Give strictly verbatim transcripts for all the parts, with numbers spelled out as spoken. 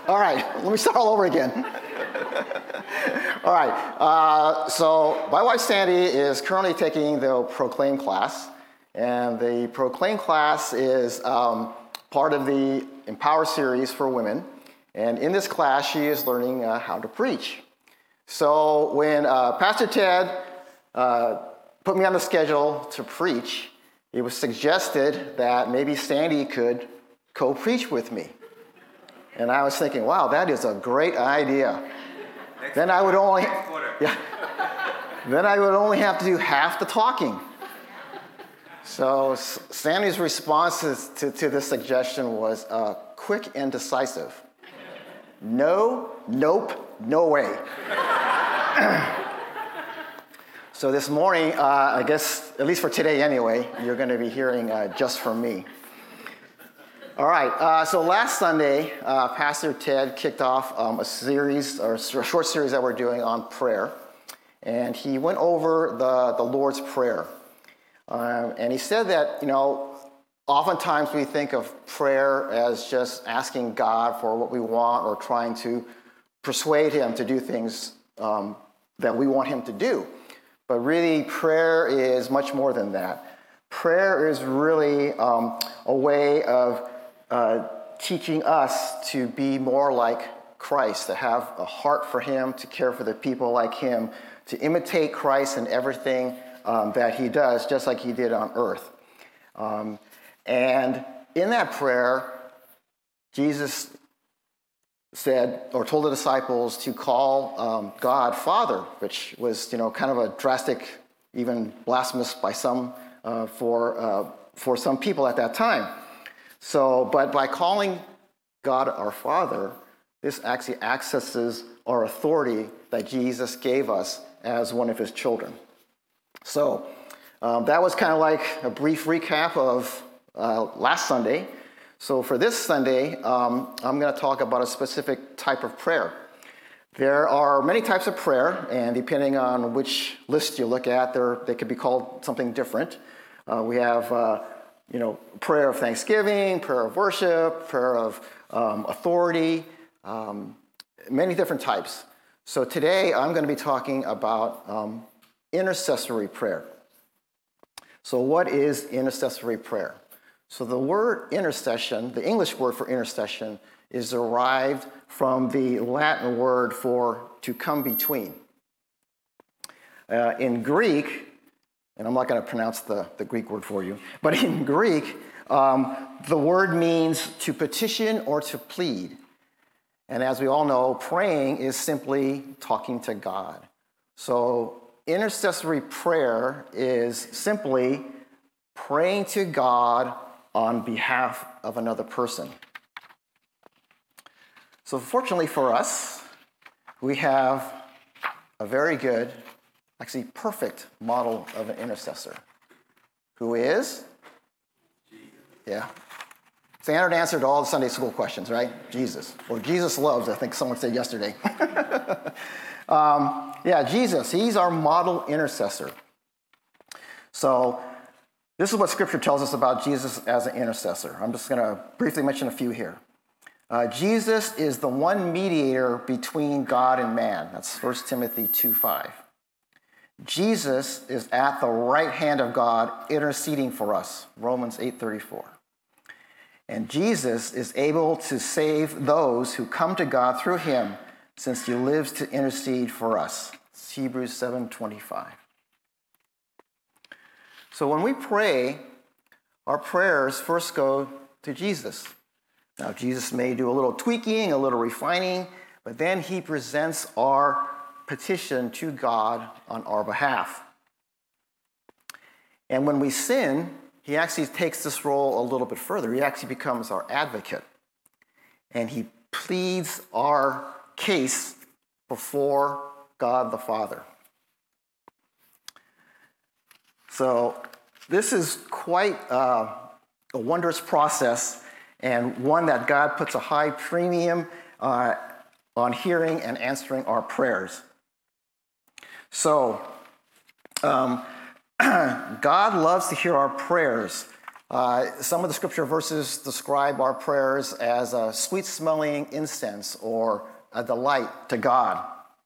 All right, let me start all over again. All right, uh, so my wife Sandy is currently taking the Proclaim class, and the Proclaim class is um, part of the Empower series for women, and in this class she is learning uh, how to preach. So when uh, Pastor Ted uh, put me on the schedule to preach, it was suggested that maybe Sandy could co-preach with me. And I was thinking, wow, that is a great idea. Next then I would only, quarter. yeah, then I would only have to do half the talking. So Sandy's response to, to this suggestion was uh, quick and decisive. No, nope, no way. So this morning, uh, I guess, at least for today anyway, you're going to be hearing uh, just from me. All right, uh, so last Sunday, uh, Pastor Ted kicked off um, a series, or a short series that we're doing on prayer, and he went over the, the Lord's Prayer. Um, and he said that, you know, oftentimes we think of prayer as just asking God for what we want or trying to persuade him to do things um, that we want him to do. But really, prayer is much more than that. Prayer is really um, a way of Uh, teaching us to be more like Christ, to have a heart for him, to care for the people like him, to imitate Christ in everything um, that he does, just like he did on earth. Um, and in that prayer, Jesus said, or told the disciples to call um, God Father, which was, you know, kind of a drastic, even blasphemous by some, uh, for uh, for some people at that time. So, but by calling God our Father, this actually accesses our authority that Jesus gave us as one of his children. So, um, that was kind of like a brief recap of uh, last Sunday. So for this Sunday, um, I'm going to talk about a specific type of prayer. There are many types of prayer, and depending on which list you look at, they could be called something different. Uh, we have uh, You know, prayer of thanksgiving, prayer of worship, prayer of um, authority, um, many different types. So today I'm going to be talking about um, intercessory prayer. So what is intercessory prayer? So the word intercession, the English word for intercession, is derived from the Latin word for to come between. Uh, in Greek, and I'm not going to pronounce the, the Greek word for you, but in Greek, um, the word means to petition or to plead. And as we all know, praying is simply talking to God. So intercessory prayer is simply praying to God on behalf of another person. So fortunately for us, we have a very good, actually perfect model of an intercessor, who is, yeah, standard answer to all the Sunday school questions, right? Jesus, or Jesus loves, I think someone said yesterday. um, yeah, Jesus, he's our model intercessor. So this is what Scripture tells us about Jesus as an intercessor. I'm just going to briefly mention a few here. Uh, Jesus is the one mediator between God and man. That's First Timothy two five. Jesus is at the right hand of God interceding for us, Romans eight thirty-four. And Jesus is able to save those who come to God through him, since he lives to intercede for us, it's Hebrews seven twenty-five. So when we pray, our prayers first go to Jesus. Now, Jesus may do a little tweaking, a little refining, but then he presents our petition to God on our behalf. And when we sin, he actually takes this role a little bit further. He actually becomes our advocate. And he pleads our case before God the Father. So this is quite uh, a wondrous process, and one that God puts a high premium uh, on hearing and answering our prayers. So, um, God loves to hear our prayers, Uh, some of the scripture verses describe our prayers as a sweet-smelling incense or a delight to God.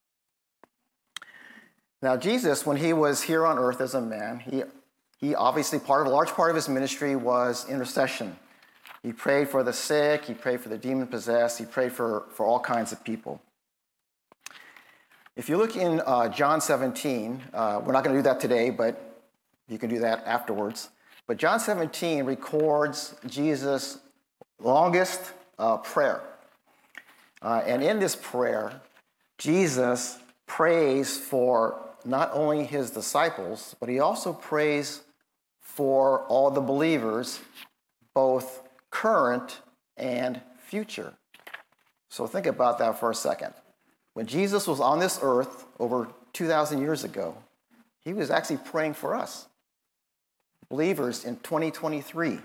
Now, Jesus, when he was here on earth as a man, he, he obviously, part of a large part of his ministry was intercession. He prayed for the sick, he prayed for the demon-possessed, he prayed for, for all kinds of people. If you look in uh, John seventeen, uh, we're not going to do that today, but you can do that afterwards. But John seventeen records Jesus' longest uh, prayer. Uh, and in this prayer, Jesus prays for not only his disciples, but he also prays for all the believers, both current and future. So think about that for a second. When Jesus was on this earth over two thousand years ago, he was actually praying for us, believers in twenty twenty-three.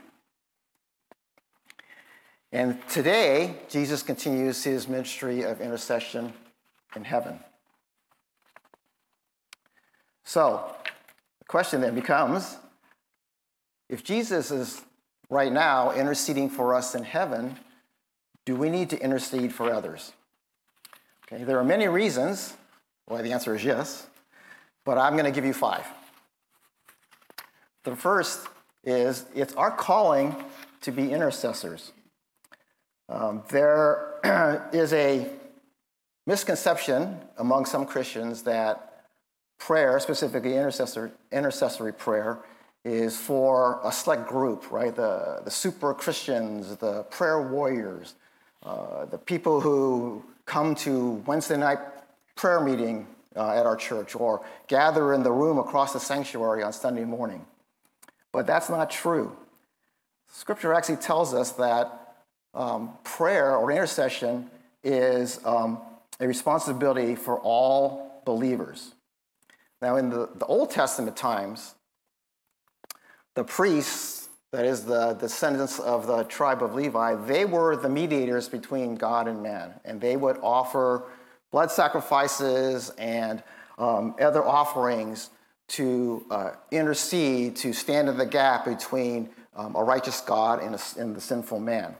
And today, Jesus continues his ministry of intercession in heaven. So, the question then becomes, if Jesus is right now interceding for us in heaven, do we need to intercede for others? Okay, there are many reasons why the answer is yes, but I'm going to give you five. The first is it's our calling to be intercessors. Um, there is a misconception among some Christians that prayer, specifically intercessor, intercessory prayer, is for a select group, right? The, the super Christians, the prayer warriors, uh, the people who come to Wednesday night prayer meeting uh, at our church or gather in the room across the sanctuary on Sunday morning. But that's not true. Scripture actually tells us that um, prayer or intercession is um, a responsibility for all believers. Now, in the, the Old Testament times, the priests, that is the descendants of the tribe of Levi, they were the mediators between God and man, and they would offer blood sacrifices and um, other offerings to uh, intercede, to stand in the gap between um, a righteous God and, a, and the sinful man.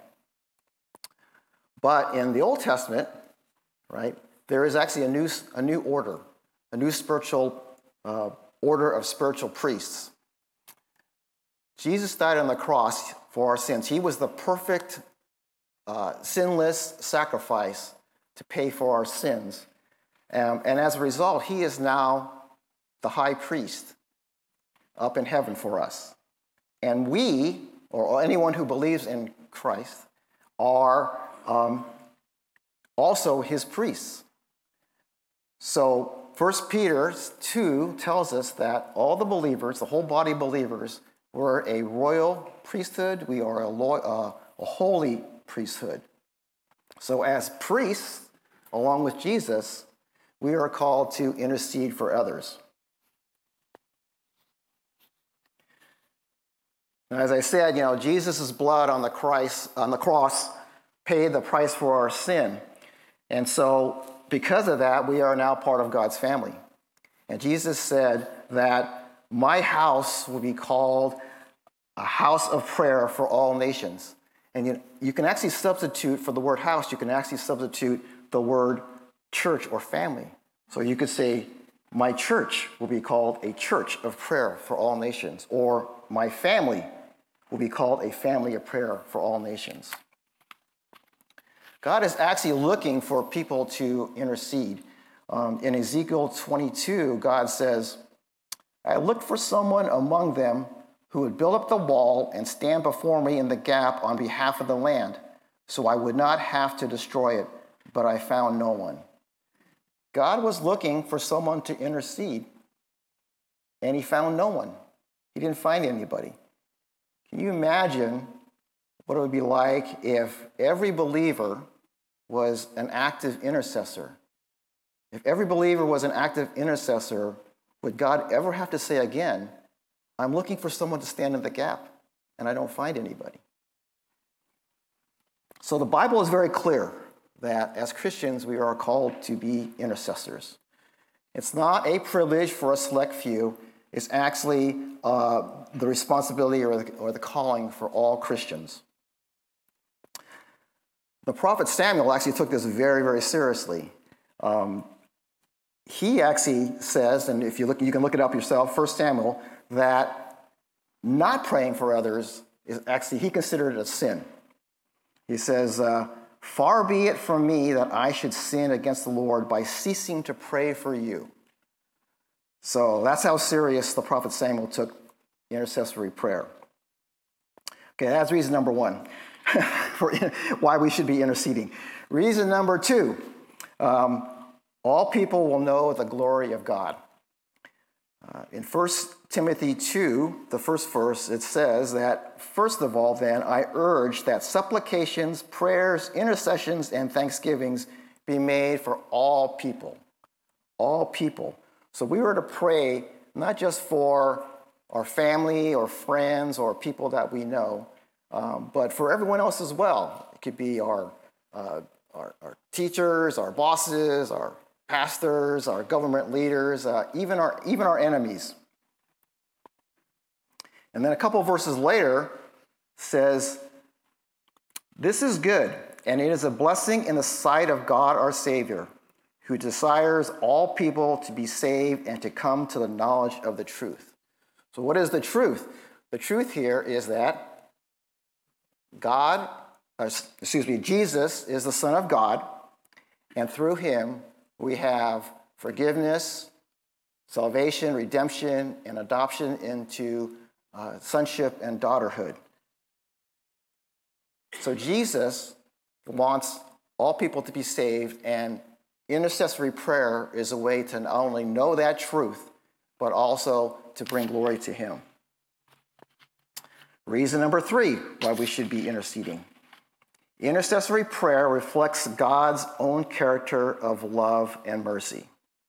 But in the Old Testament, right, there is actually a new, a new order, a new spiritual uh, order of spiritual priests. Jesus died on the cross for our sins. He was the perfect, uh, sinless sacrifice to pay for our sins. Um, and as a result, he is now the high priest up in heaven for us. And we, or anyone who believes in Christ, are um, also his priests. So First Peter two tells us that all the believers, the whole body of believers, we're a royal priesthood. We are a, lo- uh, a holy priesthood. So as priests, along with Jesus, we are called to intercede for others. Now, as I said, you know, Jesus' blood on the, Christ, on the cross paid the price for our sin. And so because of that, we are now part of God's family. And Jesus said that my house will be called a house of prayer for all nations. And you, you can actually substitute for the word house, you can actually substitute the word church or family. So you could say, my church will be called a church of prayer for all nations, or my family will be called a family of prayer for all nations. God is actually looking for people to intercede. Um, in Ezekiel twenty-two, God says, I looked for someone among them who would build up the wall and stand before me in the gap on behalf of the land, so I would not have to destroy it, but I found no one. God was looking for someone to intercede, and he found no one. He didn't find anybody. Can you imagine what it would be like if every believer was an active intercessor? If every believer was an active intercessor, would God ever have to say again, I'm looking for someone to stand in the gap, and I don't find anybody? So the Bible is very clear that as Christians, we are called to be intercessors. It's not a privilege for a select few. is actually uh, the responsibility or the, or the calling for all Christians. The prophet Samuel actually took this very, very seriously. Um, he actually says, and if you look, you can look it up yourself, First Samuel, that not praying for others is actually, he considered it a sin. He says, uh, far be it from me that I should sin against the Lord by ceasing to pray for you. So that's how serious the prophet Samuel took intercessory prayer. Okay, that's reason number one for why we should be interceding. Reason number two, um, all people will know the glory of God. Uh, in First Timothy two, the first verse, it says that, first of all, then, I urge that supplications, prayers, intercessions, and thanksgivings be made for all people. All people. So we were to pray not just for our family or friends or people that we know, um, but for everyone else as well. It could be our, uh, our, our teachers, our bosses, our pastors, our government leaders, uh, even our even our enemies. And then a couple verses later says, this is good, and it is a blessing in the sight of God our Savior, who desires all people to be saved and to come to the knowledge of the truth. So what is the truth? The truth here is that God, or, excuse me, Jesus is the Son of God, and through him we have forgiveness, salvation, redemption, and adoption into uh, sonship and daughterhood. So Jesus wants all people to be saved, and intercessory prayer is a way to not only know that truth, but also to bring glory to him. Reason number three why we should be interceding. Intercessory prayer reflects God's own character of love and mercy.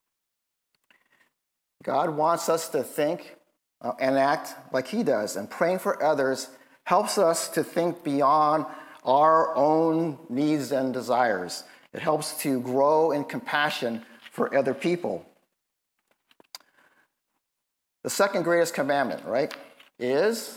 God wants us to think uh, and act like he does, and praying for others helps us to think beyond our own needs and desires. It helps to grow in compassion for other people. The second greatest commandment, right, is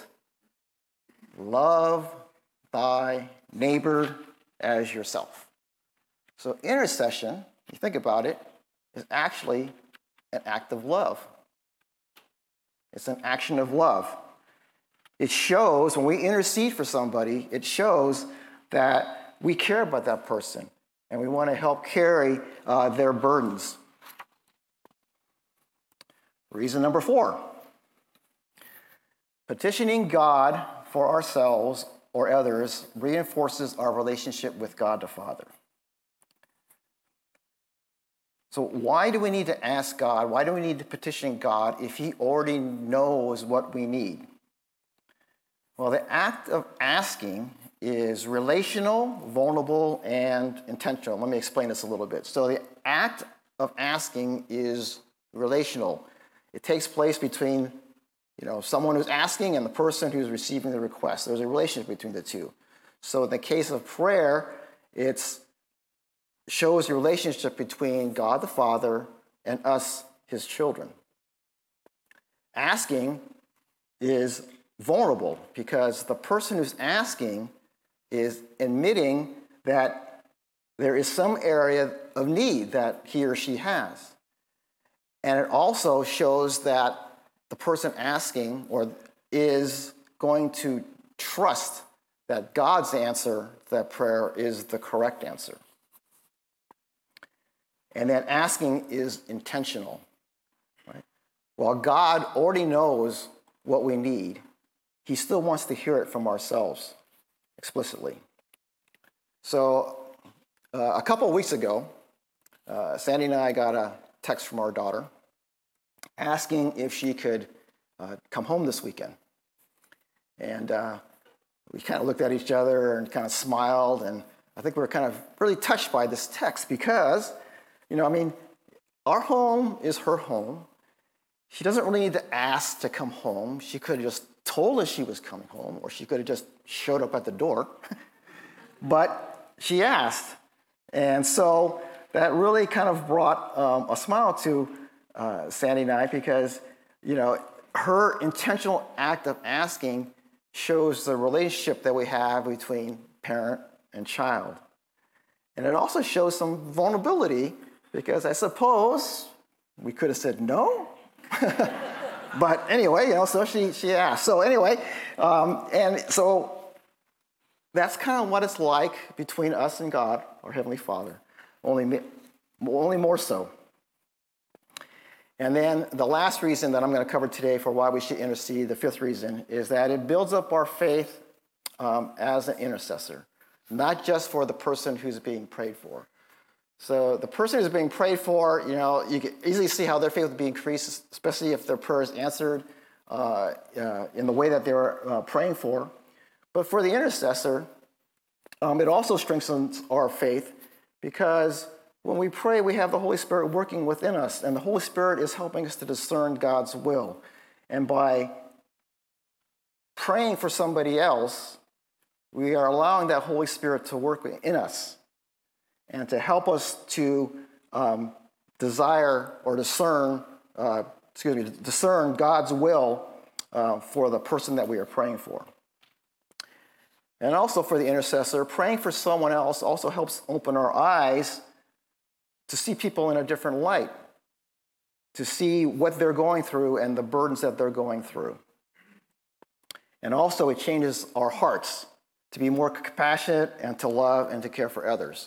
love thy neighbor as yourself. So intercession, you think about it, is actually an act of love. It's an action of love. It shows, when we intercede for somebody, it shows that we care about that person and we want to help carry uh, their burdens. Reason number four, petitioning God for ourselves or others reinforces our relationship with God the Father. So why do we need to ask God? Why do we need to petition God if he already knows what we need? Well, the act of asking is relational, vulnerable, and intentional. Let me explain this a little bit. So the act of asking is relational. It takes place between, you know, someone who's asking and the person who's receiving the request. There's a relationship between the two. So in the case of prayer, it shows the relationship between God the Father and us, his children. Asking is vulnerable because the person who's asking is admitting that there is some area of need that he or she has. And it also shows that the person asking or is going to trust that God's answer to that prayer is the correct answer. And that asking is intentional. Right? While God already knows what we need, he still wants to hear it from ourselves explicitly. So uh, a couple of weeks ago, uh, Sandy and I got a text from our daughter asking if she could uh, come home this weekend. And uh, we kind of looked at each other and kind of smiled, and I think we were kind of really touched by this text because, you know, I mean, our home is her home. She doesn't really need to ask to come home. She could have just told us she was coming home, or she could have just showed up at the door. But she asked. And so that really kind of brought um, a smile to uh, Sandy and I because, you know, her intentional act of asking shows the relationship that we have between parent and child. And it also shows some vulnerability, because I suppose we could have said no. But anyway, you know, so she, she asked. So anyway, um, and so that's kind of what it's like between us and God, our Heavenly Father, only, only more so. And then the last reason that I'm going to cover today for why we should intercede, the fifth reason, is that it builds up our faith um, as an intercessor, not just for the person who's being prayed for. So the person who's being prayed for, you know, you can easily see how their faith will be increased, especially if their prayer is answered uh, uh, in the way that they were uh, praying for. But for the intercessor, um, it also strengthens our faith, because when we pray, we have the Holy Spirit working within us, and the Holy Spirit is helping us to discern God's will. And by praying for somebody else, we are allowing that Holy Spirit to work in us and to help us to um, desire or discern, uh, excuse me, discern God's will uh, for the person that we are praying for. And also for the intercessor, praying for someone else also helps open our eyes to see people in a different light, to see what they're going through and the burdens that they're going through. And also it changes our hearts to be more compassionate and to love and to care for others.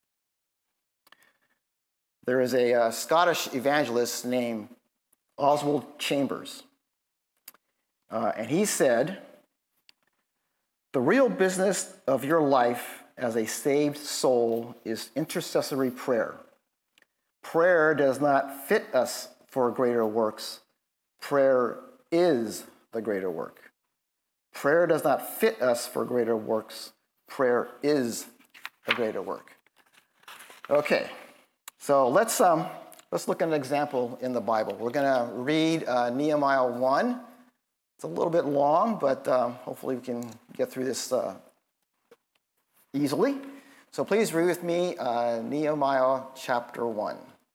There is a uh, Scottish evangelist named Oswald Chambers, uh, and he said, "The real business of your life as a saved soul is intercessory prayer. Prayer does not fit us for greater works. Prayer is the greater work. Prayer does not fit us for greater works. Prayer is the greater work." Okay, so let's um, let's look at an example in the Bible. We're going to read uh, Nehemiah one. It's a little bit long, but um, hopefully we can get through this uh, easily. So please read with me uh, Nehemiah chapter one.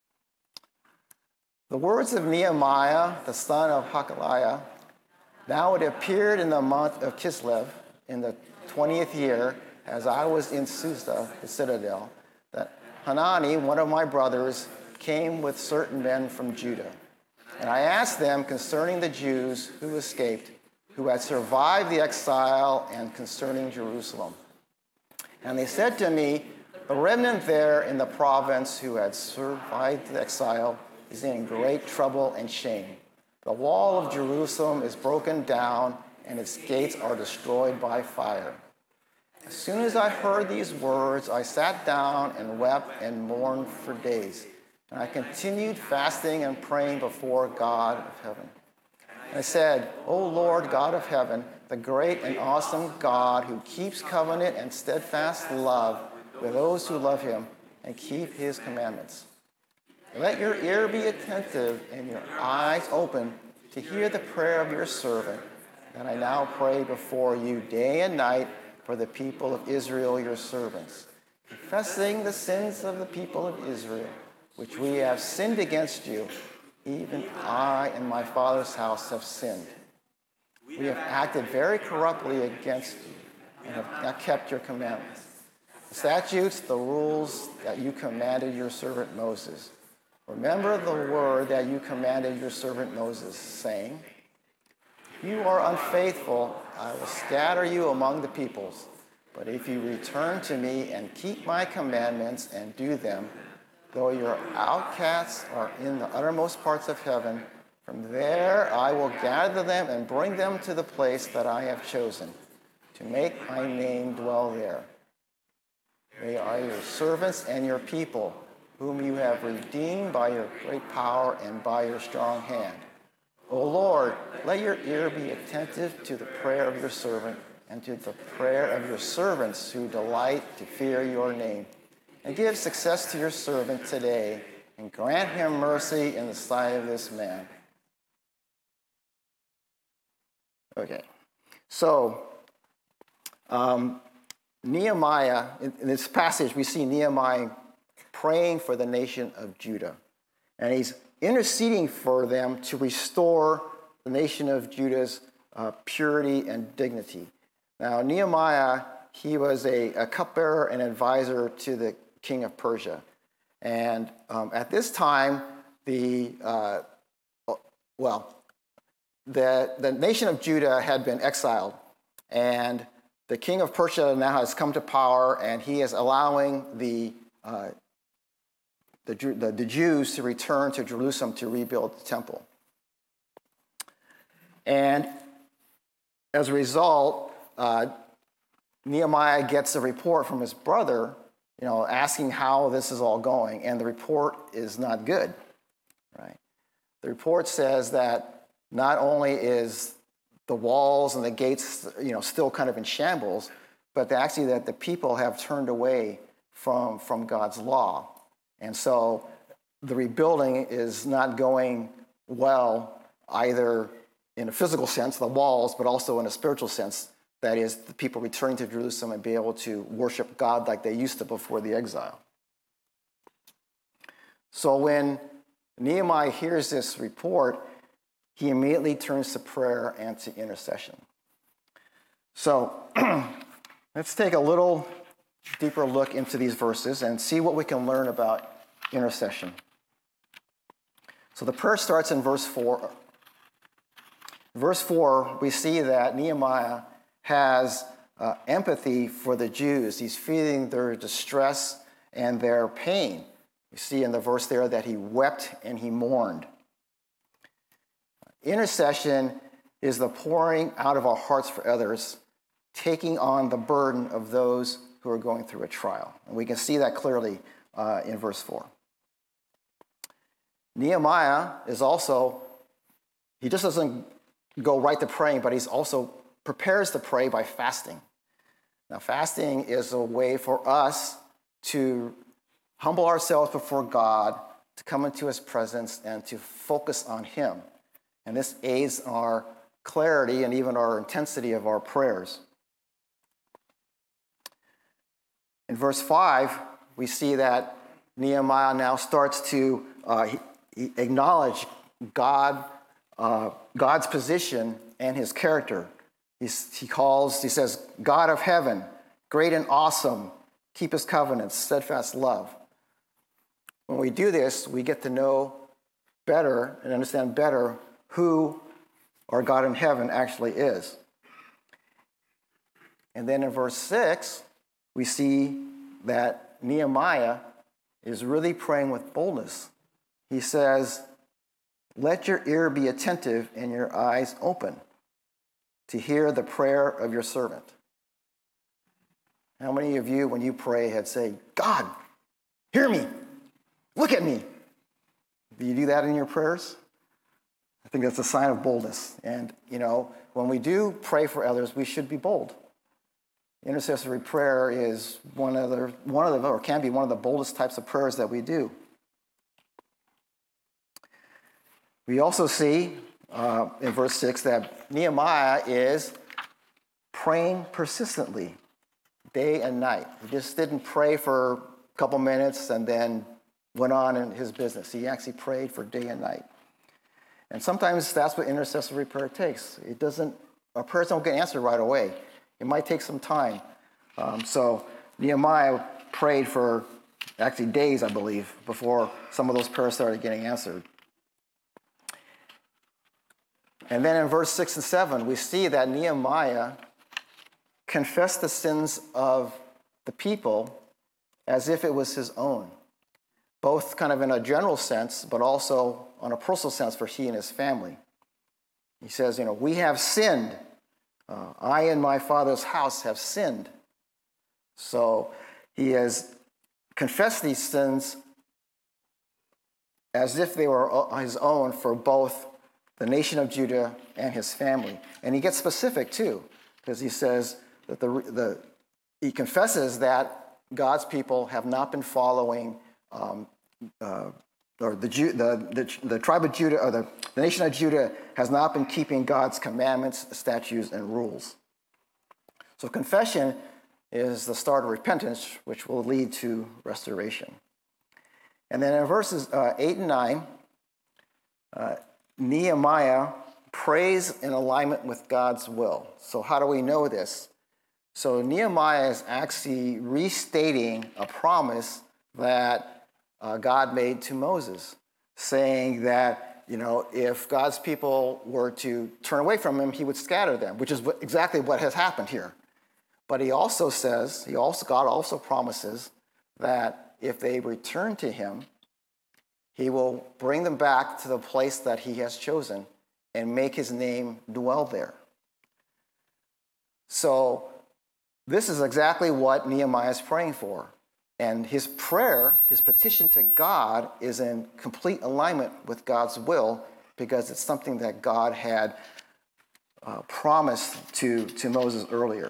The words of Nehemiah, the son of Hakaliah. Now it appeared in the month of Kislev, in the twentieth year, as I was in Susa, the citadel, that Hanani, one of my brothers, came with certain men from Judah. And I asked them concerning the Jews who escaped, who had survived the exile, and concerning Jerusalem. And they said to me, "The remnant there in the province who had survived the exile is in great trouble and shame. The wall of Jerusalem is broken down, and its gates are destroyed by fire." As soon as I heard these words, I sat down and wept and mourned for days. And I continued fasting and praying before God of heaven. And I said, "O Lord, God of heaven, the great and awesome God who keeps covenant and steadfast love with those who love him and keep his commandments. Let your ear be attentive and your eyes open to hear the prayer of your servant, that I now pray before you day and night for the people of Israel, your servants, confessing the sins of the people of Israel, which we have sinned against you. Even I and my father's house have sinned. We have acted very corruptly against you and have not kept your commandments, the statutes, the rules that you commanded your servant Moses. Remember the word that you commanded your servant Moses, saying, 'If you are unfaithful, I will scatter you among the peoples. But if you return to me and keep my commandments and do them, though your outcasts are in the uttermost parts of heaven, from there I will gather them and bring them to the place that I have chosen, to make my name dwell there. They are your servants and your people, whom you have redeemed by your great power and by your strong hand. O Lord, let your ear be attentive to the prayer of your servant and to the prayer of your servants who delight to fear your name. And give success to your servant today, and grant him mercy in the sight of this man.'" Okay, so um, Nehemiah, in, in this passage, we see Nehemiah praying for the nation of Judah. And he's interceding for them to restore the nation of Judah's uh, purity and dignity. Now, Nehemiah, he was a, a cupbearer and advisor to the king of Persia. And um, at this time, the, uh, well, the, the nation of Judah had been exiled. And the king of Persia now has come to power, and he is allowing the, uh, the, the, the Jews to return to Jerusalem to rebuild the temple. And as a result, uh, Nehemiah gets a report from his brother, you know, asking how this is all going, and the report is not good, right? The report says that not only is the walls and the gates, you know, still kind of in shambles, but actually that the people have turned away from, from God's law. And so the rebuilding is not going well, either in a physical sense, the walls, but also in a spiritual sense. That is, the people returning to Jerusalem and be able to worship God like they used to before the exile. So when Nehemiah hears this report, he immediately turns to prayer and to intercession. So let's take a little deeper look into these verses and see what we can learn about intercession. So the prayer starts in verse four. Verse four, we see that Nehemiah has uh, empathy for the Jews. He's feeling their distress and their pain. You see in the verse there that he wept and he mourned. Intercession is the pouring out of our hearts for others, taking on the burden of those who are going through a trial. And we can see that clearly uh, in verse four. Nehemiah is also, he just doesn't go right to praying, but he's also prepares to pray by fasting. Now, fasting is a way for us to humble ourselves before God, to come into his presence, and to focus on him. And this aids our clarity and even our intensity of our prayers. In verse five, we see that Nehemiah now starts to uh, he, he acknowledge God, uh, God's position and his character. He's, he calls, he says, God of heaven, great and awesome, keep his covenants, steadfast love. When we do this, we get to know better and understand better who our God in heaven actually is. And then in verse six, we see that Nehemiah is really praying with boldness. He says, let your ear be attentive and your eyes open to hear the prayer of your servant. How many of you, when you pray, had say, God, hear me, look at me? Do you do that in your prayers? I think that's a sign of boldness. And, you know, when we do pray for others, we should be bold. Intercessory prayer is one of the, one of the, or can be one of the boldest types of prayers that we do. We also see uh, in verse six that Nehemiah is praying persistently, day and night. He just didn't pray for a couple minutes and then went on in his business. He actually prayed for day and night. And sometimes that's what intercessory prayer takes. It doesn't, our prayers don't get answered right away. It might take some time. Um, so Nehemiah prayed for actually days, I believe, before some of those prayers started getting answered. And then in verse six and seven, we see that Nehemiah confessed the sins of the people as if it was his own, both kind of in a general sense, but also on a personal sense for he and his family. He says, you know, we have sinned. Uh, I and my father's house have sinned. So he has confessed these sins as if they were his own for both the nation of Judah and his family. And he gets specific too, because he says that the, the he confesses that God's people have not been following, um, uh, or the, the, the, the tribe of Judah, or the, the nation of Judah has not been keeping God's commandments, statutes, and rules. So confession is the start of repentance, which will lead to restoration. And then in verses uh, eight and nine, uh, Nehemiah prays in alignment with God's will. So how do we know this? So Nehemiah is actually restating a promise that uh, God made to Moses, saying that, you know, if God's people were to turn away from him, he would scatter them, which is what, exactly what has happened here. But he also says, he also God also promises that if they return to him, he will bring them back to the place that he has chosen and make his name dwell there. So this is exactly what Nehemiah is praying for. And his prayer, his petition to God, is in complete alignment with God's will because it's something that God had uh, promised to, to Moses earlier.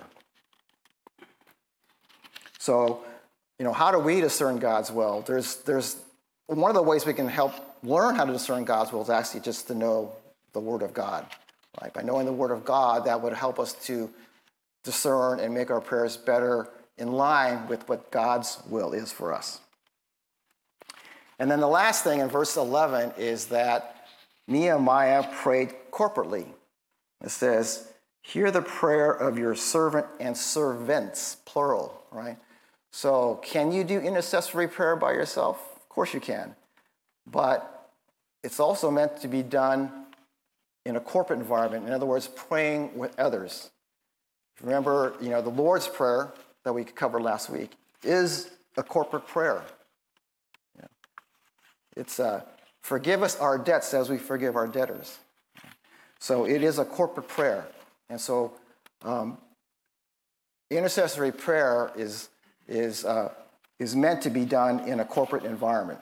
So, you know, how do we discern God's will? There's, there's one of the ways we can help learn how to discern God's will is actually just to know the Word of God. Right? By knowing the Word of God, that would help us to discern and make our prayers better in line with what God's will is for us. And then the last thing in verse eleven is that Nehemiah prayed corporately. It says, hear the prayer of your servant and servants, plural, right? So can you do intercessory prayer by yourself? Of course you can. But it's also meant to be done in a corporate environment. In other words, praying with others. Remember, you know, the Lord's Prayer that we covered last week is a corporate prayer. Yeah. It's uh, forgive us our debts as we forgive our debtors. So it is a corporate prayer. And so um, intercessory prayer is, is, uh, is meant to be done in a corporate environment.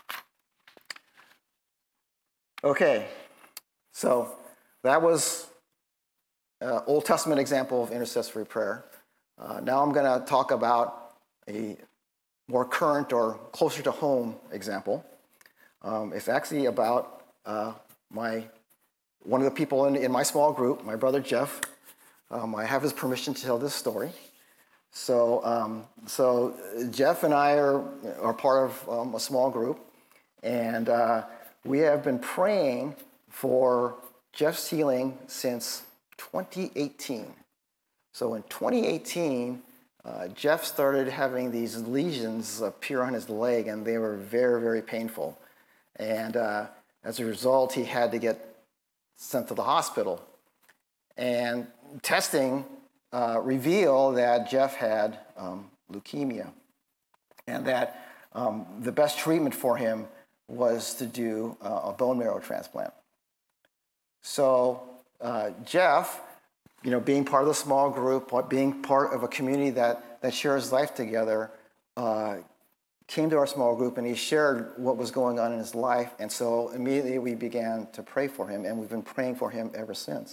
Okay, so that was an Old Testament example of intercessory prayer. Uh, now I'm going to talk about a more current or closer to home example. Um, it's actually about uh, my one of the people in, in my small group, my brother Jeff. Um, I have his permission to tell this story. So, um, so Jeff and I are, are part of um, a small group, and uh, we have been praying for Jeff's healing since twenty eighteen. So in twenty eighteen, uh, Jeff started having these lesions appear on his leg, and they were very, very painful. And uh, as a result, he had to get sent to the hospital. And testing uh, revealed that Jeff had um, leukemia, and that um, the best treatment for him was to do uh, a bone marrow transplant. So uh, Jeff, you know, being part of the small group, being part of a community that, that shares life together, uh, came to our small group and he shared what was going on in his life. And so immediately we began to pray for him, and we've been praying for him ever since.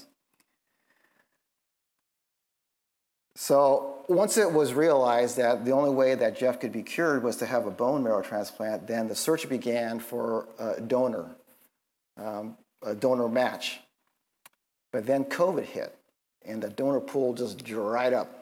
So once it was realized that the only way that Jeff could be cured was to have a bone marrow transplant, then the search began for a donor, um, a donor match. But then COVID hit, and the donor pool just dried up.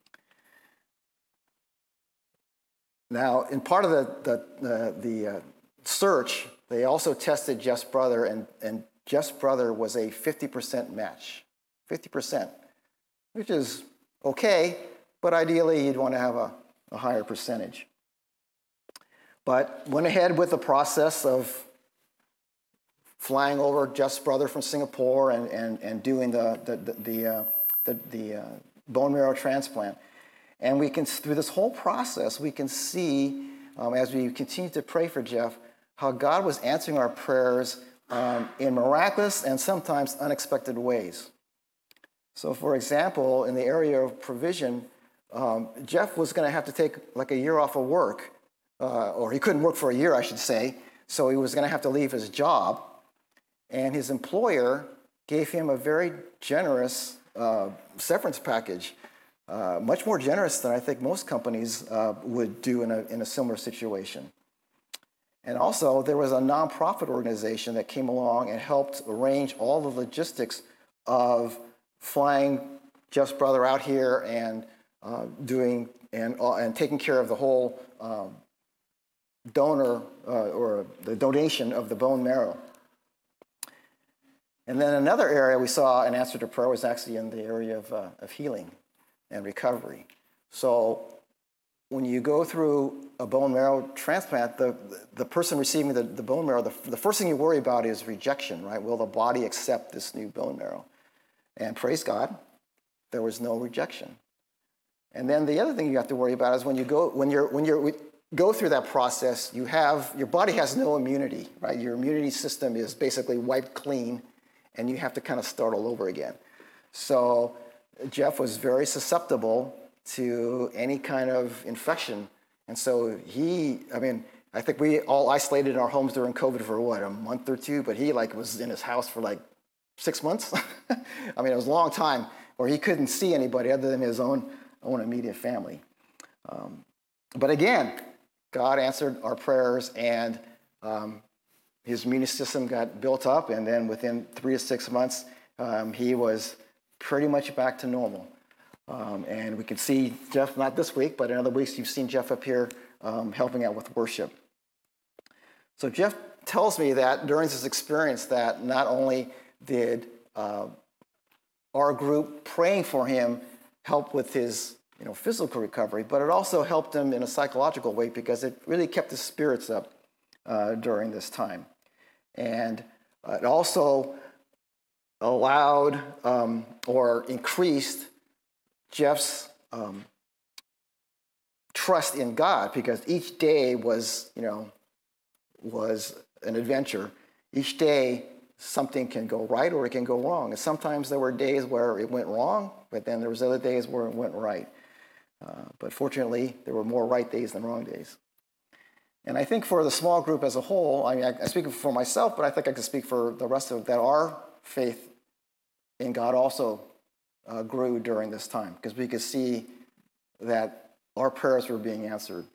Now, in part of the, the, uh, the uh, search, they also tested Jeff's brother, and, and Jeff's brother was a fifty percent match, fifty percent, which is okay, but ideally you'd want to have a, a higher percentage. But went ahead with the process of flying over Jeff's brother from Singapore and, and, and doing the, the, the, the, uh, the, the uh, bone marrow transplant. And we can, through this whole process, we can see, um, as we continue to pray for Jeff, how God was answering our prayers um, in miraculous and sometimes unexpected ways. So, for example, in the area of provision, um, Jeff was going to have to take like a year off of work, uh, or he couldn't work for a year, I should say, so he was going to have to leave his job. And his employer gave him a very generous uh, severance package. Uh, much more generous than I think most companies uh, would do in a, in a similar situation. And also, there was a nonprofit organization that came along and helped arrange all the logistics of flying Jeff's brother out here and uh, doing and uh, and taking care of the whole um, donor uh, or the donation of the bone marrow. And then another area we saw an answer to prayer was actually in the area of, uh, of healing and recovery. So when you go through a bone marrow transplant, the, the person receiving the, the bone marrow, the, the first thing you worry about is rejection, right? Will the body accept this new bone marrow? And praise God, there was no rejection. And then the other thing you have to worry about is when you go, when you're, when you're, go through that process, you have, your body has no immunity, right? Your immunity system is basically wiped clean, and you have to kind of start all over again. So Jeff was very susceptible to any kind of infection. And so he, I mean, I think we all isolated in our homes during COVID for what, a month or two, but he like was in his house for like six months. I mean, it was a long time where he couldn't see anybody other than his own, own immediate family. Um, but again, God answered our prayers, and um, his immune system got built up, and then within three to six months, um, he was pretty much back to normal. Um, and we can see Jeff, not this week, but in other weeks, you've seen Jeff up here um, helping out with worship. So Jeff tells me that during this experience that not only did uh, our group praying for him help with his you know, physical recovery, but it also helped him in a psychological way because it really kept his spirits up uh, during this time. And uh, it also allowed um, or increased Jeff's um, trust in God, because each day was, you know, was an adventure. Each day, something can go right or it can go wrong. And sometimes there were days where it went wrong, but then there was other days where it went right. Uh, but fortunately, there were more right days than wrong days. And I think for the small group as a whole, I mean, I, I speak for myself, but I think I can speak for the rest of that our faith in God also uh, grew during this time, because we could see that our prayers were being answered.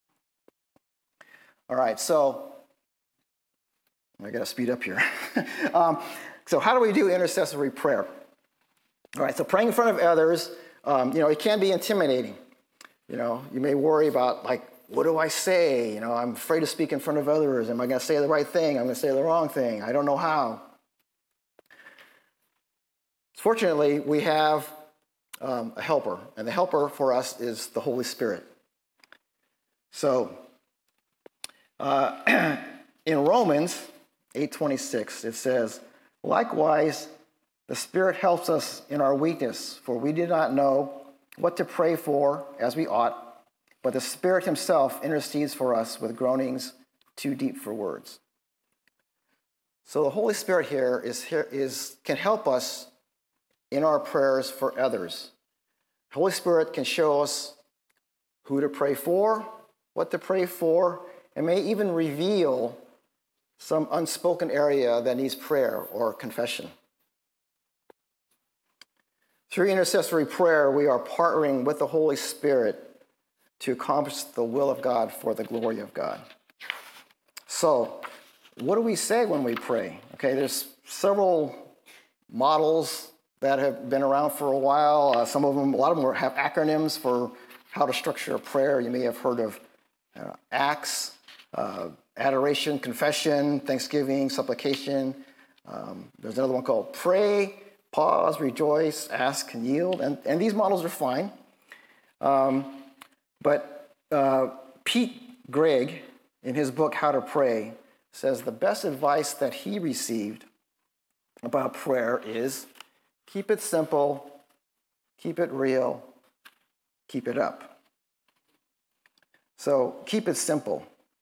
All right, so I got to speed up here. um, so how do we do intercessory prayer? All right, so praying in front of others, um, you know, it can be intimidating. You know, you may worry about, like, what do I say? You know, I'm afraid to speak in front of others. Am I going to say the right thing? I'm going to say the wrong thing. I don't know how. Fortunately, we have um, a helper, and the helper for us is the Holy Spirit. So, uh, in Romans eight twenty-six, it says, "Likewise, the Spirit helps us in our weakness, for we did not know what to pray for as we ought, but the Spirit himself intercedes for us with groanings too deep for words." So the Holy Spirit here is, here is can help us in our prayers for others. The Holy Spirit can show us who to pray for, what to pray for, and may even reveal some unspoken area that needs prayer or confession. Through intercessory prayer, we are partnering with the Holy Spirit to accomplish the will of God for the glory of God. So, what do we say when we pray? Okay, there's several models that have been around for a while. Uh, some of them, a lot of them have acronyms for how to structure a prayer. You may have heard of uh, ACTS, uh, adoration, confession, thanksgiving, supplication. Um, there's another one called pray, pause, rejoice, ask, and yield. And, and these models are fine. Um, but uh, Pete Greig, in his book, How to Pray, says the best advice that he received about prayer is keep it simple, keep it real, keep it up. So keep it simple.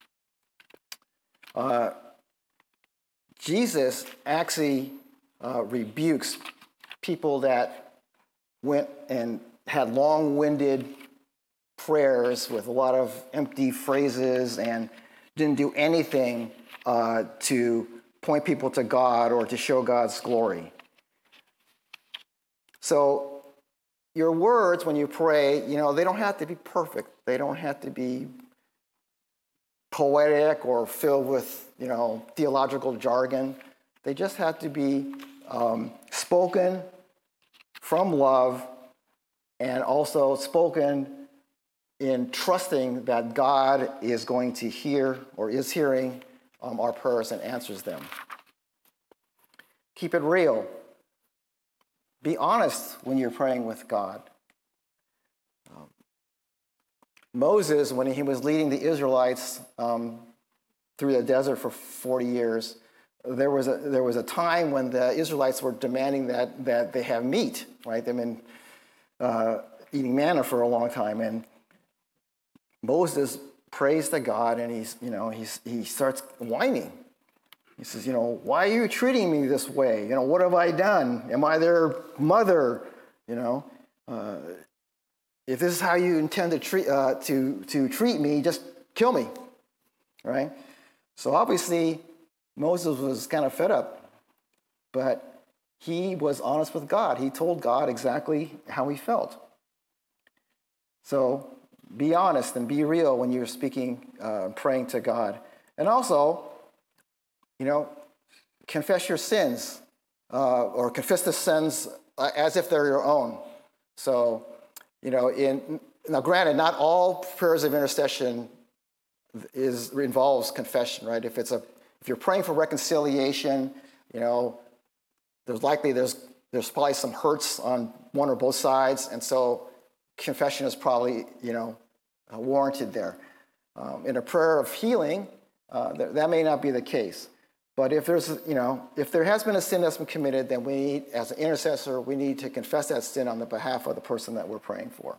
Uh, Jesus actually uh, rebukes people that went and had long-winded prayers with a lot of empty phrases and didn't do anything uh, to point people to God or to show God's glory. So your words when you pray, you know, they don't have to be perfect. They don't have to be poetic or filled with, you know, theological jargon. They just have to be um, spoken from love and also spoken in trusting that God is going to hear or is hearing um, our prayers and answers them. Keep it real. Be honest when you're praying with God. Um, Moses, when he was leading the Israelites um, through the desert for forty years, there was a there was a time when the Israelites were demanding that that they have meat, right? They've been uh, eating manna for a long time, and Moses prays to God, and he's you know he's he starts whining. He says, you know, why are you treating me this way? You know, what have I done? Am I their mother? You know, uh, if this is how you intend to treat uh, to to treat me, just kill me, right? So obviously, Moses was kind of fed up, but he was honest with God. He told God exactly how he felt. So be honest and be real when you're speaking, uh, praying to God, and also, you know, confess your sins uh, or confess the sins uh, as if they're your own. So, you know, in now, granted, not all prayers of intercession is involves confession, right? If it's a if you're praying for reconciliation, you know, there's likely there's there's probably some hurts on one or both sides, and so confession is probably you know uh, warranted there. Um, in a prayer of healing, uh, th- that may not be the case. But if there's, you know, if there has been a sin that's been committed, then we need, as an intercessor, we need to confess that sin on the behalf of the person that we're praying for.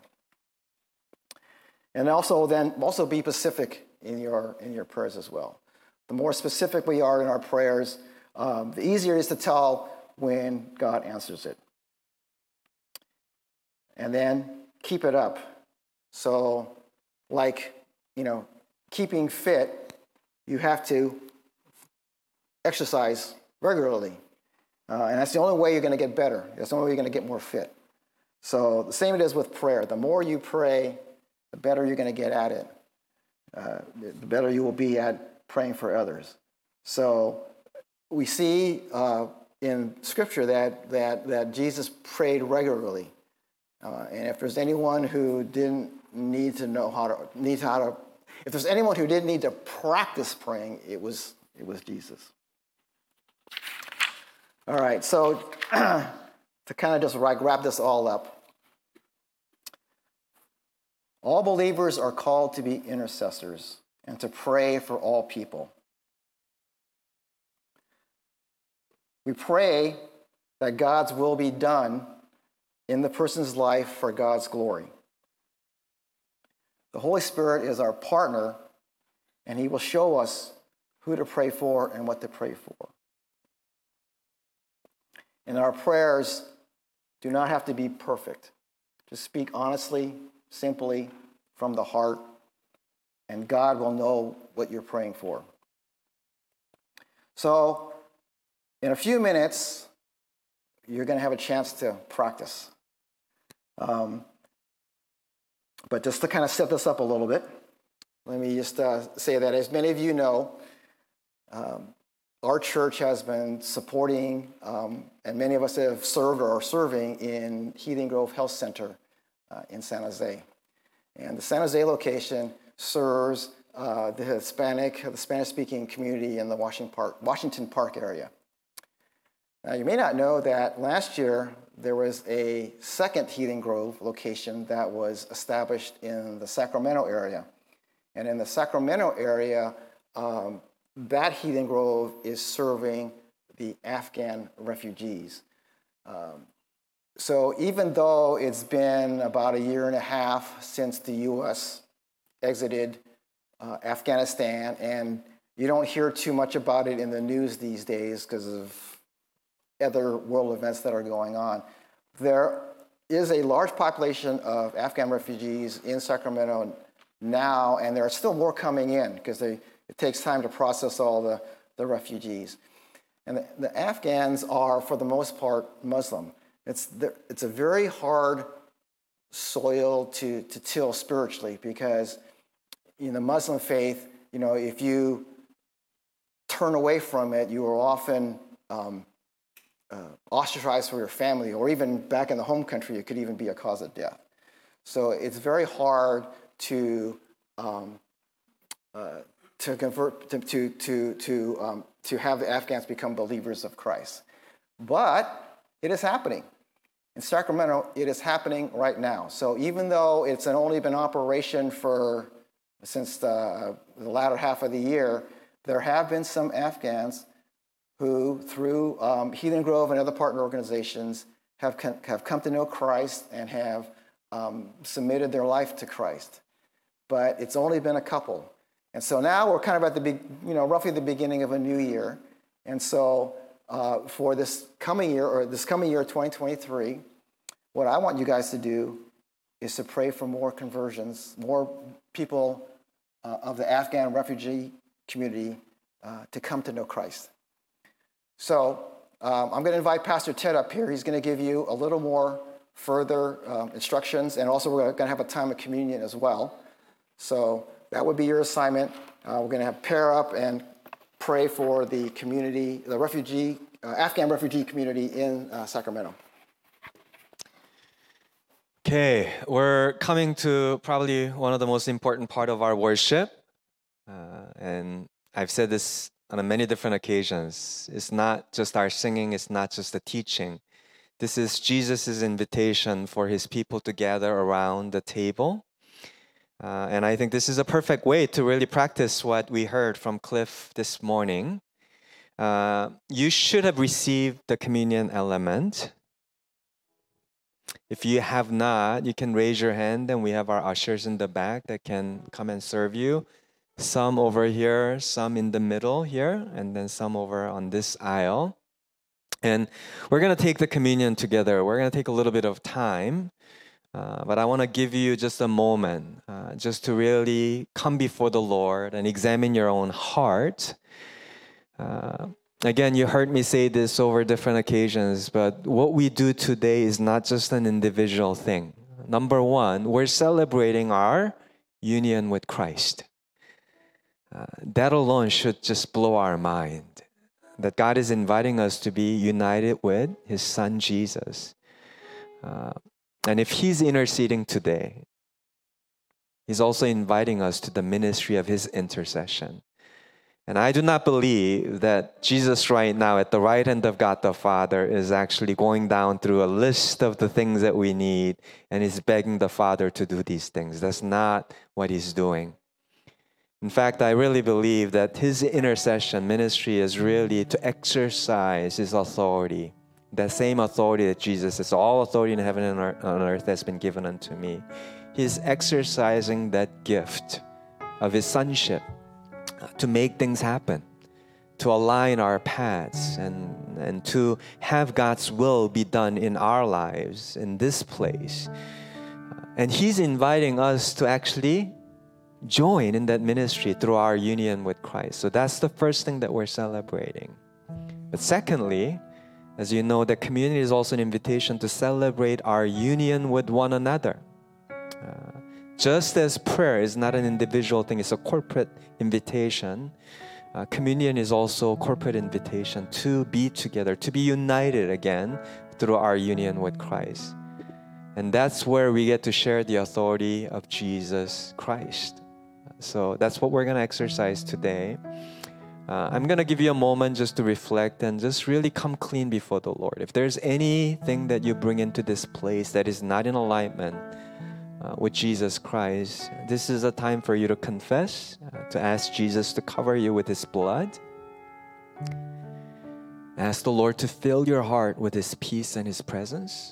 And also then, also be specific in your in your prayers as well. The more specific we are in our prayers, um, the easier it is to tell when God answers it. And then keep it up. So, like, you know, keeping fit, you have to exercise regularly. Uh, and that's the only way you're going to get better. That's the only way you're going to get more fit. So the same it is with prayer. The more you pray, the better you're going to get at it. Uh, the better you will be at praying for others. So we see uh, in Scripture that, that, that Jesus prayed regularly. Uh, and if there's anyone who didn't need to know how to, need how to, if there's anyone who didn't need to practice praying, it was, it was Jesus. All right, so to kind of just wrap this all up, all believers are called to be intercessors and to pray for all people. We pray that God's will be done in the person's life for God's glory. The Holy Spirit is our partner, and he will show us who to pray for and what to pray for. And our prayers do not have to be perfect. Just speak honestly, simply, from the heart, and God will know what you're praying for. So, in a few minutes, you're going to have a chance to practice. Um, but just to kind of set this up a little bit, let me just uh, say that as many of you know, um, our church has been supporting, um, and many of us have served or are serving in Healing Grove Health Center uh, in San Jose. And the San Jose location serves uh, the Hispanic, the Spanish-speaking community in the Washington Park, Washington Park area. Now, you may not know that last year there was a second Healing Grove location that was established in the Sacramento area. And in the Sacramento area, um, that Healing Grove is serving the Afghan refugees. Um, so even though it's been about a year and a half since the U S exited uh, Afghanistan, and you don't hear too much about it in the news these days because of other world events that are going on, there is a large population of Afghan refugees in Sacramento now, and there are still more coming in because they it takes time to process all the, the refugees. And the, the Afghans are, for the most part, Muslim. It's, the, it's a very hard soil to, to till spiritually because in the Muslim faith, you know, if you turn away from it, you are often um, uh, ostracized from your family, or even back in the home country, it could even be a cause of death. So it's very hard to um, uh, to convert to to to to, um, to have the Afghans become believers of Christ. but it is happening. In Sacramento, it is happening right now. So even though it's only been in operation for since the, the latter half of the year, there have been some Afghans who, through um, Healing Grove and other partner organizations, have come, have come to know Christ and have um, submitted their life to Christ. But it's only been a couple. And so now we're kind of at the, be, you know, roughly the beginning of a new year. And so uh, for this coming year, or this coming year, twenty twenty-three, what I want you guys to do is to pray for more conversions, more people uh, of the Afghan refugee community uh, to come to know Christ. So um, I'm going to invite Pastor Ted up here. He's going to give you a little more further um, instructions, and also we're going to have a time of communion as well. So that would be your assignment. Uh, we're going to have pair up and pray for the community, the refugee, uh, Afghan refugee community in uh, Sacramento. Okay, we're coming to probably one of the most important part of our worship. Uh, and I've said this on many different occasions. It's not just our singing, it's not just the teaching. This is Jesus' invitation for his people to gather around the table. Uh, and I think this is a perfect way to really practice what we heard from Cliff this morning. Uh, you should have received the communion element. If you have not, you can raise your hand, and we have our ushers in the back that can come and serve you. Some over here, some in the middle here, and then some over on this aisle. And we're going to take the communion together. We're going to take a little bit of time. Uh, but I want to give you just a moment uh, just to really come before the Lord and examine your own heart. Uh, again, you heard me say this over different occasions, but what we do today is not just an individual thing. Number one, we're celebrating our union with Christ. Uh, that alone should just blow our mind, that God is inviting us to be united with his son, Jesus. Uh, And if he's interceding today, he's also inviting us to the ministry of his intercession. And I do not believe that Jesus right now at the right hand of God the Father is actually going down through a list of the things that we need and is begging the Father to do these things. That's not what he's doing. In fact, I really believe that his intercession ministry is really to exercise his authority. That same authority that Jesus says, all authority in heaven and on earth has been given unto me. He's exercising that gift of his sonship to make things happen, to align our paths, and, and to have God's will be done in our lives, in this place. And he's inviting us to actually join in that ministry through our union with Christ. So that's the first thing that we're celebrating. But secondly, as you know, the community is also an invitation to celebrate our union with one another. Uh, just as prayer is not an individual thing, it's a corporate invitation. Uh, communion is also a corporate invitation to be together, to be united again through our union with Christ. And that's where we get to share the authority of Jesus Christ. So that's what we're going to exercise today. Uh, I'm going to give you a moment just to reflect and just really come clean before the Lord. If there's anything that you bring into this place that is not in alignment uh, with Jesus Christ, this is a time for you to confess, uh, to ask Jesus to cover you with his blood. Ask the Lord to fill your heart with his peace and his presence.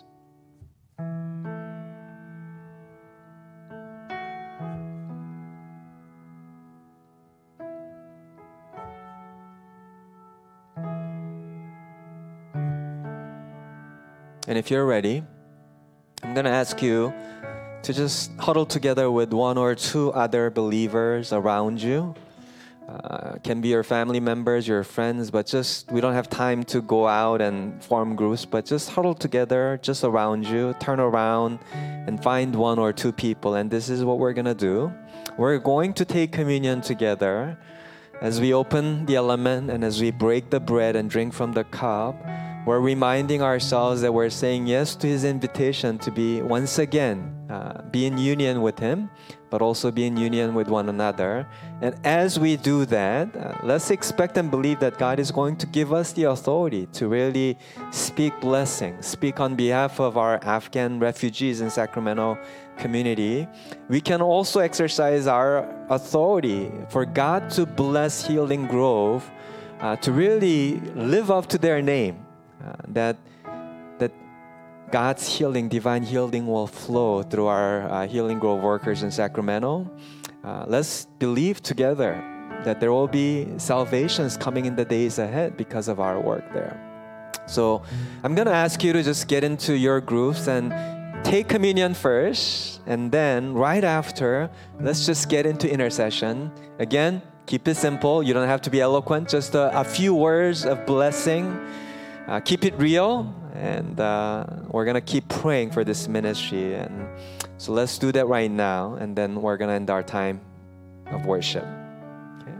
And if you're ready, I'm going to ask you to just huddle together with one or two other believers around you. Uh, can be your family members, your friends, but just, we don't have time to go out and form groups, but just huddle together just around you, turn around and find one or two people. And this is what we're going to do. We're going to take communion together. As we open the element and as we break the bread and drink from the cup, we're reminding ourselves that we're saying yes to His invitation to be once again, uh, be in union with Him, but also be in union with one another. And as we do that, uh, let's expect and believe that God is going to give us the authority to really speak blessing, speak on behalf of our Afghan refugees in Sacramento community. We can also exercise our authority for God to bless Healing Grove, uh, to really live up to their name. Uh, that that God's healing, divine healing will flow through our uh, Healing Grove workers in Sacramento. Uh, let's believe together that there will be salvations coming in the days ahead because of our work there. So I'm going to ask you to just get into your groups and take communion first, and then right after, let's just get into intercession. Again, keep it simple. You don't have to be eloquent, just a, a few words of blessing. Uh, keep it real, and uh, we're going to keep praying for this ministry. And so let's do that right now, and then we're going to end our time of worship. Okay?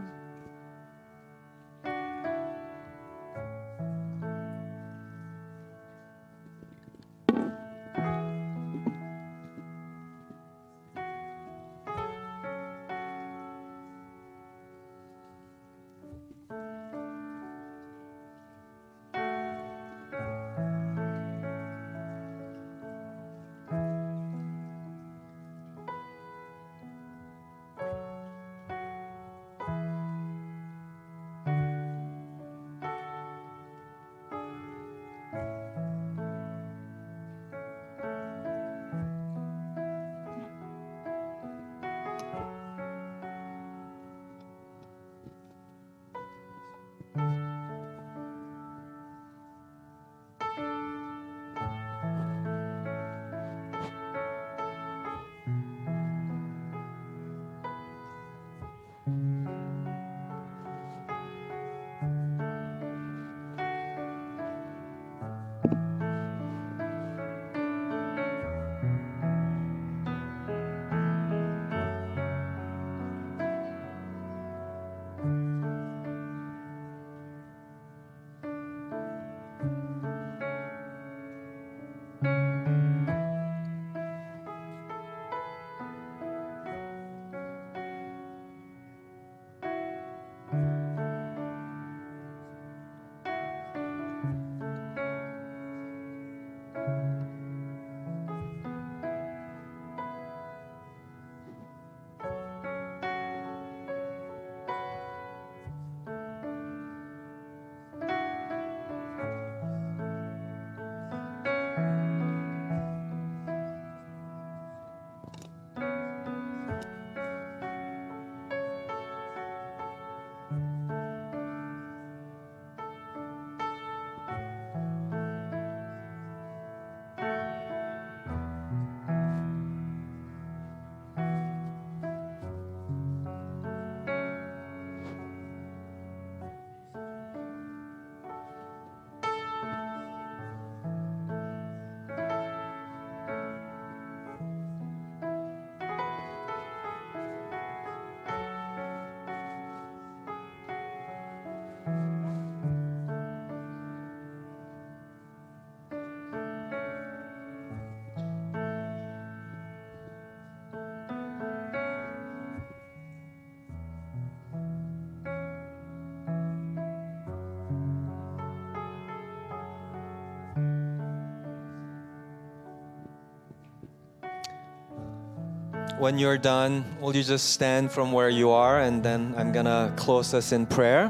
When you're done, will you just stand from where you are, and then I'm going to close us in prayer.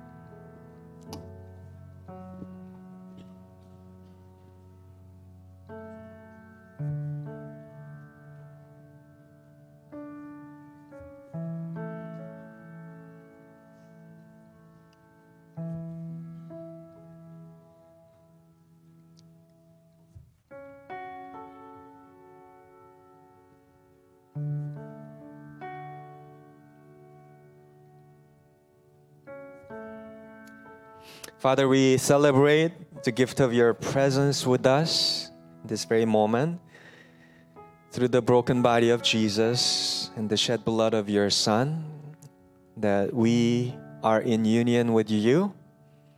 Father, we celebrate the gift of your presence with us this very moment through the broken body of Jesus and the shed blood of your Son, that we are in union with you.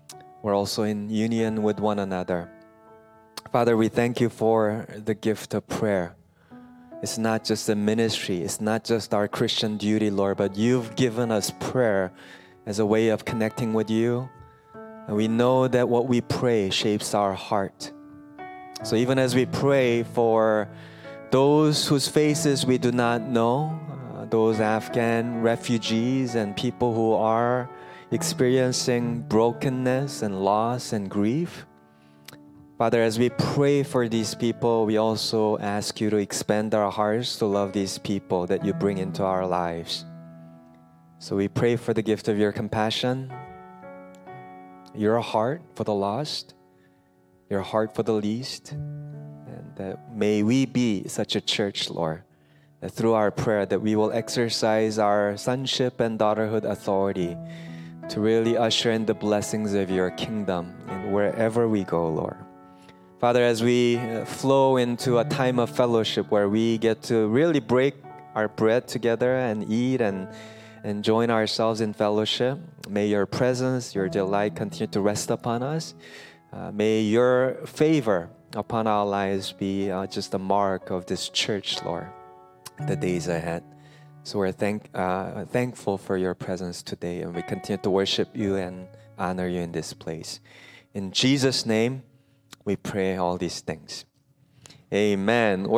we're also in union with one another. Father, we thank you for the gift of prayer. It's not just a ministry, it's not just our Christian duty, Lord, but you've given us prayer as a way of connecting with you. And we know that what we pray shapes our heart. So even as we pray for those whose faces we do not know, uh, those Afghan refugees and people who are experiencing brokenness and loss and grief, Father, as we pray for these people, we also ask you to expand our hearts to love these people that you bring into our lives. So we pray for the gift of your compassion, your heart for the lost, your heart for the least, and that may we be such a church, Lord, that through our prayer that we will exercise our sonship and daughterhood authority to really usher in the blessings of your kingdom in wherever we go, Lord. Father, as we flow into a time of fellowship where we get to really break our bread together and eat and, and join ourselves in fellowship, may your presence, your delight continue to rest upon us. Uh, may your favor upon our lives be uh, just a mark of this church, Lord, the days ahead. So we're thank, uh, thankful for your presence today, and we continue to worship you and honor you in this place. In Jesus' name, we pray all these things. Amen.